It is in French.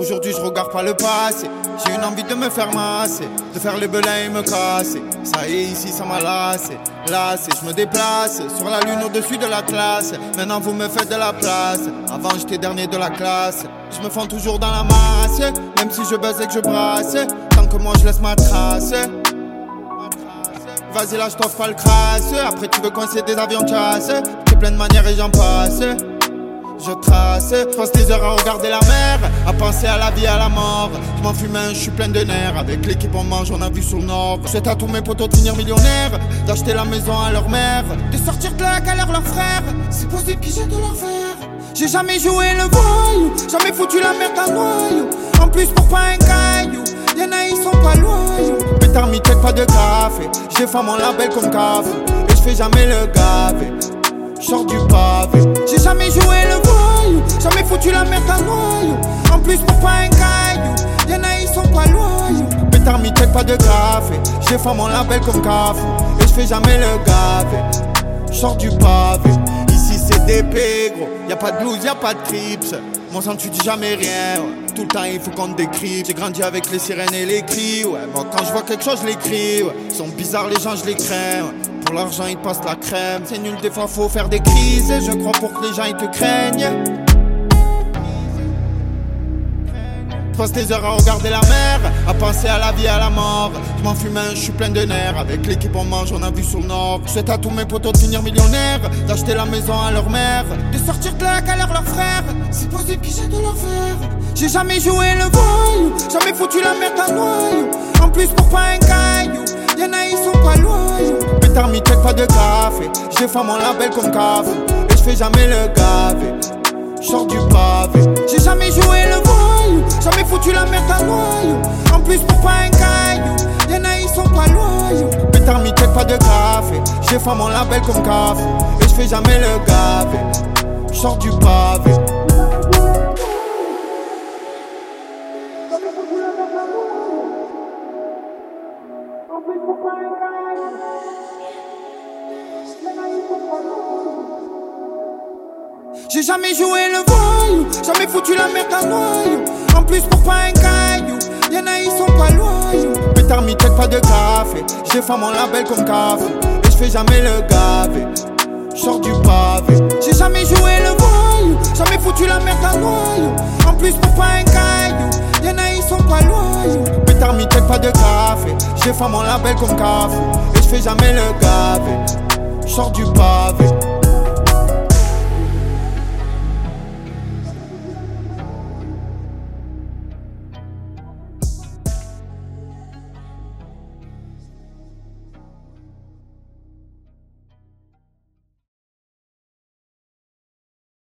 Aujourd'hui je regarde pas le passé. J'ai une envie de me faire masser, de faire les belins et me casser. Ça y est, ici ça m'a lassé. Lassé, je me déplace sur la lune au-dessus de la classe. Maintenant vous me faites de la place. Avant j'étais dernier de la classe. Je me fends toujours dans la masse, même si je baise et que je brasse. Tant que moi je laisse ma trace. Vas-y là je t'offre pas le crasse. Après tu veux coincer des avions de chasse. J'ai plein de manières et j'en passe. Je trace, je passe des heures à regarder la mer, à penser à la vie, à la mort. Je m'en fume un, je suis plein de nerfs. Avec l'équipe on mange, on a vu sur le nord. Je souhaite à tous mes potos de finir millionnaires, d'acheter la maison à leur mère, de sortir de la galère leur frère. C'est possible qu'ils jettent de leur verre. J'ai jamais joué le voyou, jamais foutu la merde à noyau. En plus pour pas un caillou, y'en a ils sont pas loyaux. Pétard mi tête pas de café, j'ai fait mon label comme café. Et je fais jamais le gavé, j'sors du pavé. J'ai jamais joué le voyou, jamais foutu la merde à noyau. En plus pour pas un caillou, y'en a ils sont pas loyaux. Pétard mi tête pas de café, j'ai fait mon label comme café. Et je fais jamais le gavé, j'sors du pavé. Ici c'est d'épée gros, y'a pas de blues, y'a pas de trips. Mon sang tu dis jamais rien, ouais. Tout le temps il faut qu'on te décrypte. J'ai grandi avec les sirènes et les cris, ouais. Moi quand je vois quelque chose je l'écris, ouais. Ils sont bizarres les gens je les crains, ouais. Pour l'argent ils te passent la crème. C'est nul des fois faut faire des crises. Et je crois pour que les gens ils te craignent. Je passe des heures à regarder la mer, à penser à la vie, à la mort. Je m'en fume un, je suis plein de nerfs. Avec l'équipe on mange, on a vu sur le nord. Je souhaite à tous mes potos de finir millionnaires, d'acheter la maison à leur mère, de sortir de la galère leur frère. C'est possible qu'ils jettent de leur verre. J'ai jamais joué le voyou, jamais foutu la merde à noyau. En plus pour pas un caillou, y'en a ils sont pas loyaux. Pétard mi tête pas de café, j'ai fait mon label comme café. Et je fais jamais le gavé, j'sors du pavé. J'ai jamais joué le voyou, jamais foutu la merde à noyau. En plus pour pas un caillou, y'en a ils sont pas loyaux. Pétard mi tête pas de café, j'ai fait mon label comme café. Et je fais jamais le gavé, j'sors du pavé. J'ai jamais joué le voyou, jamais foutu la merde à noyau. En plus pour pas un caillou, y'en a ils sont pas loyaux. Pétard mi tête pas de café, j'ai fait mon label comme café. Et je fais jamais le gavé, j'sors du pavé. J'ai jamais joué le voyou, jamais foutu la merde à noyau. En plus pour pas un caillou, y'en a ils sont pas loyaux. Pétard mi tête pas de café, j'ai fait mon label comme café. Et je fais jamais le gavé, j'sors du pavé.